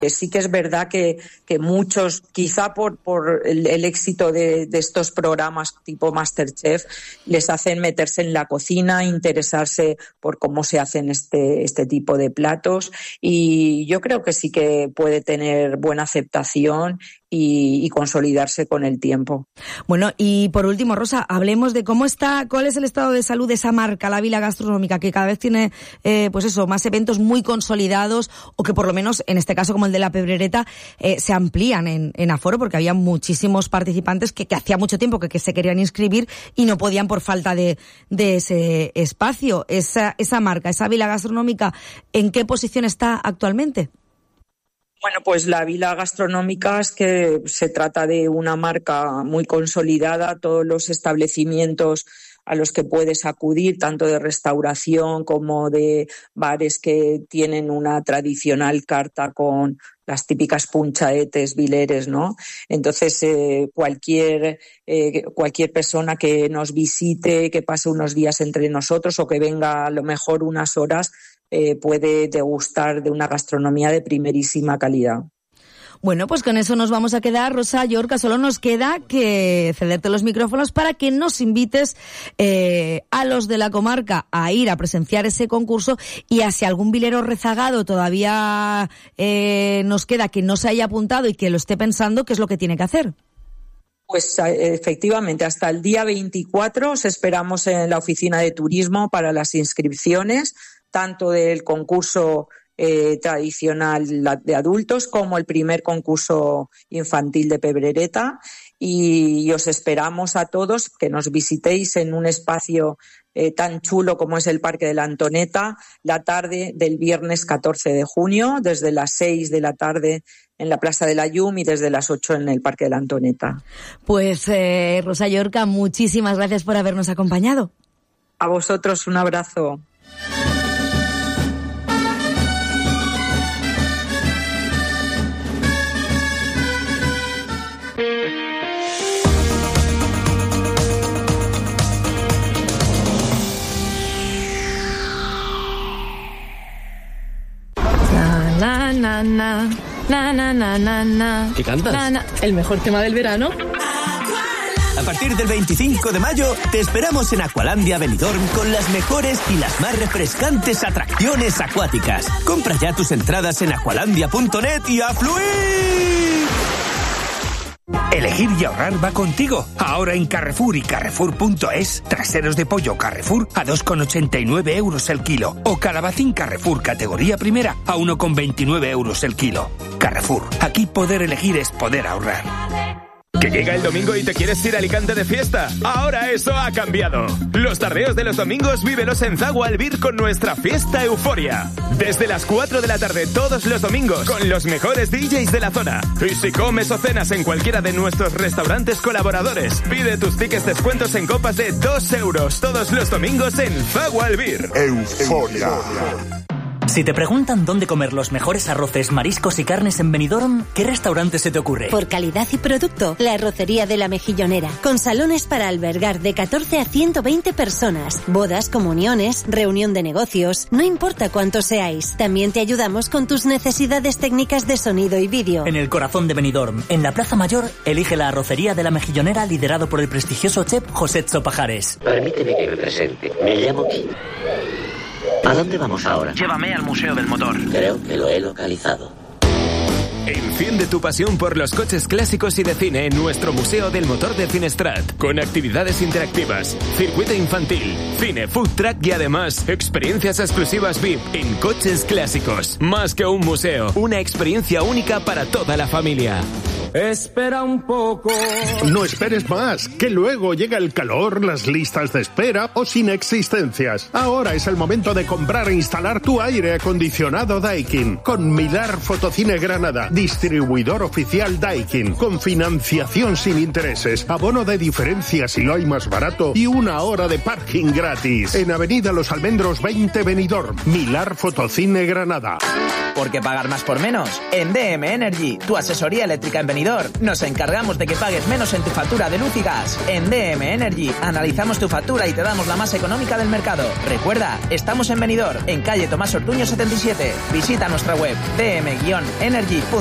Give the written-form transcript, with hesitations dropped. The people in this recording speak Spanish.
Sí que es verdad que muchos, quizá por el éxito de estos programas tipo MasterChef, les hacen meterse en la cocina, interesarse por cómo se hacen este tipo de platos, y yo creo que sí que puede tener buena aceptación y consolidarse con el tiempo. Bueno, y por último, Rosa, hablemos de cuál es el estado de salud de esa marca, la Vila Gastronómica, que cada vez tiene, más eventos muy consolidados, o que por lo menos, en este caso como el de la Pedrereta, se amplían en aforo, porque había muchísimos participantes que hacía mucho tiempo que se querían inscribir y no podían por falta de ese espacio. Esa marca, esa Vila Gastronómica, ¿en qué posición está actualmente? Bueno, pues la Vila Gastronómica es que se trata de una marca muy consolidada. Todos los establecimientos a los que puedes acudir, tanto de restauración como de bares que tienen una tradicional carta con las típicas punchaetes vileres, ¿no? Entonces, cualquier persona que nos visite, que pase unos días entre nosotros o que venga a lo mejor unas horas, puede degustar de una gastronomía de primerísima calidad. Bueno, pues con eso nos vamos a quedar, Rosa Llorca. Solo nos queda que cederte los micrófonos para que nos invites a los de la comarca a ir a presenciar ese concurso, y a si algún vilero rezagado todavía nos queda que no se haya apuntado y que lo esté pensando, ¿qué es lo que tiene que hacer? Pues efectivamente, hasta el día 24 os esperamos en la oficina de turismo para las inscripciones, tanto del concurso tradicional de adultos como el primer concurso infantil de Pedrereta, y os esperamos a todos que nos visitéis en un espacio tan chulo como es el Parque de la Antoneta la tarde del viernes 14 de junio, desde las 6 de la tarde en la Plaza de la Llum y desde las 8 en el Parque de la Antoneta. Pues Rosa Llorca, muchísimas gracias por habernos acompañado. A vosotros un abrazo. Na, na, na, na, na, na, na, na. ¿Qué cantas? Na, na. El mejor tema del verano. A partir del 25 de mayo te esperamos en Aqualandia Benidorm con las mejores y las más refrescantes atracciones acuáticas. Compra ya tus entradas en aqualandia.net y a fluir. Elegir y ahorrar va contigo. Ahora en Carrefour y Carrefour.es, traseros de pollo Carrefour a 2,89 € el kilo. O calabacín Carrefour categoría primera a 1,29 € el kilo. Carrefour, aquí poder elegir es poder ahorrar. ¿Que llega el domingo y te quieres ir a Alicante de fiesta? Ahora eso ha cambiado. Los tardeos de los domingos vívelos en Zagual Albir con nuestra fiesta Euforia. Desde las 4 de la tarde todos los domingos con los mejores DJs de la zona. Y si comes o cenas en cualquiera de nuestros restaurantes colaboradores, pide tus tickets descuentos en copas de 2 € todos los domingos en Zagual Albir. Euforia. Si te preguntan dónde comer los mejores arroces, mariscos y carnes en Benidorm, ¿qué restaurante se te ocurre? Por calidad y producto, la Arrocería de la Mejillonera, con salones para albergar de 14 a 120 personas, bodas, comuniones, reunión de negocios, no importa cuántos seáis. También te ayudamos con tus necesidades técnicas de sonido y vídeo. En el corazón de Benidorm, en la Plaza Mayor, elige la Arrocería de la Mejillonera, liderado por el prestigioso chef José Pajares. Permíteme que me presente. Me llamo Kim. ¿A dónde vamos ahora? Llévame al Museo del Motor. Creo que lo he localizado. Enciende tu pasión por los coches clásicos y de cine en nuestro Museo del Motor de Cinestrat, con actividades interactivas, circuito infantil, cine, food truck y además experiencias exclusivas VIP en coches clásicos. Más que un museo, una experiencia única para toda la familia. Espera un poco. No esperes más, que luego llega el calor, las listas de espera o sin existencias. Ahora es el momento de comprar e instalar tu aire acondicionado Daikin con Milar Fotocine Granada, distribuidor oficial Daikin, con financiación sin intereses, abono de diferencia si lo hay más barato y 1 hora de parking gratis. En Avenida Los Almendros 20 Benidorm, Milar Fotocine Granada. ¿Por qué pagar más por menos? En DM Energy, tu asesoría eléctrica en Benidorm Benidorm. Nos encargamos de que pagues menos en tu factura de luz y gas. En DM Energy analizamos tu factura y te damos la más económica del mercado. Recuerda, estamos en Benidorm, en calle Tomás Ortuño 77. Visita nuestra web dm-energy.com.